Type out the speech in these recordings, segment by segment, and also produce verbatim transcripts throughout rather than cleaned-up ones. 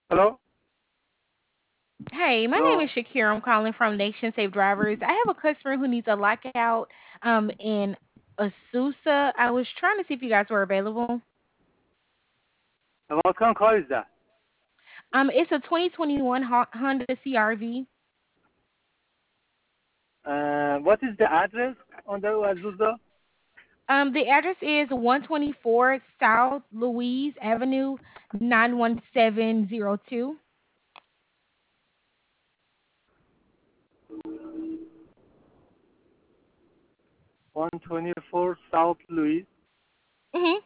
Hello? Hey, my name Hello? is Shakira. I'm calling from Nation Safe Drivers. I have a customer who needs a lockout um in Azusa. I was trying to see if you guys were available. And what kind of car is that? Um, it's a twenty twenty-one Ho- Honda C R V. Uh, what is the address on the Azusa? Um, the address is one twenty-four South Louise Avenue, nine one seven zero two. one twenty-four South Louis. Mhm.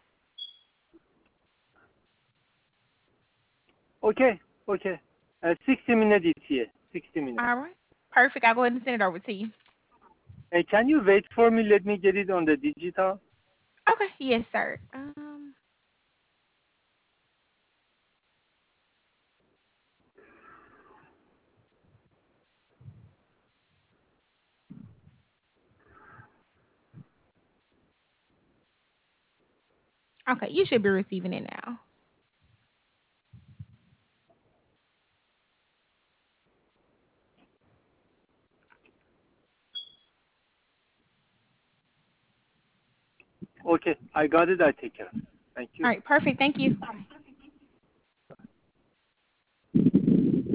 Okay, okay. Uh, sixty minutes E T A. sixty minutes. All right. Perfect. I'll go ahead and send it over to you. Hey, can you wait for me? Let me get it on the digital. Okay. Yes, sir. Um. Okay. You should be receiving it now. Okay, I got it. I take care. Thank you. All right. Perfect. Thank you. Bye.